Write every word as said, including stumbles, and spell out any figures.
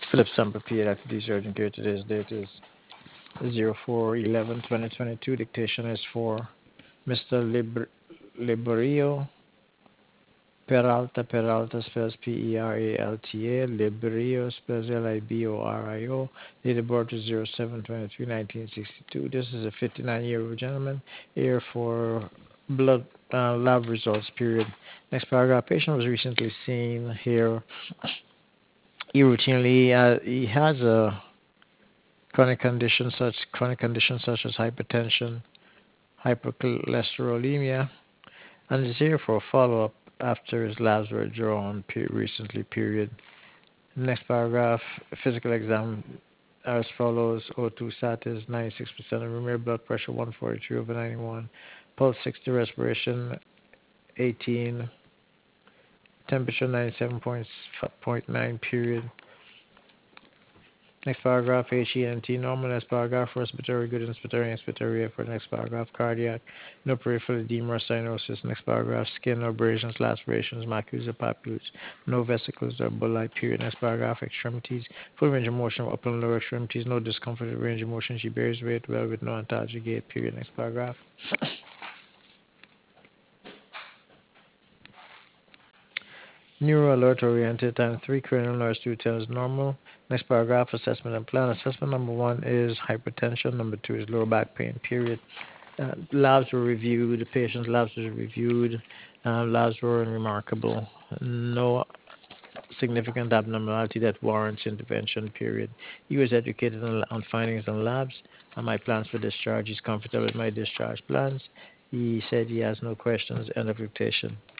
Philip Sample, pediatric surgeon here. Today's date is zero four eleven twenty twenty-two. Dictation is for Mister Liber- Liberio Peralta. Peralta spells P E R A L T A. Liberio spells L I B O R I O. Date of birth is zero seven twenty-three nineteen sixty-two. This is a fifty-nine-year-old gentleman here for blood uh, lab results, period. Next paragraph. Patient was recently seen here. He routinely, uh, he has a chronic conditions such chronic conditions such as hypertension, hypercholesterolemia, and is here for a follow-up after his labs were drawn pe- recently. Period. Next paragraph. Physical exam as follows: O two status ninety-six percent of room blood pressure one forty-three over ninety-one, pulse sixty, respiration eighteen, temperature ninety-seven point nine. Period. Next paragraph, H E N T, normal. Next paragraph, respiratory, good inspiratory, inspiratory for next paragraph, cardiac, no peripheral edema or cyanosis. Next paragraph, skin, no abrasions, lacerations, macules or papules, no vesicles or bullae, period. Next paragraph, extremities, full range of motion of upper and lower extremities, no discomfort with range of motion. She bears weight well with no antalgic gait, period. Next paragraph. Neuro alert oriented, time three, cranial nerves two ten is normal. Next paragraph, assessment and plan. Assessment number one is hypertension. Number two is lower back pain, period. Uh, labs were reviewed, the patient's labs were reviewed, uh, labs were unremarkable. No significant abnormality that warrants intervention, period. He was educated on, on findings on labs and my plans for discharge. He's comfortable with my discharge plans. He said he has no questions. End of dictation.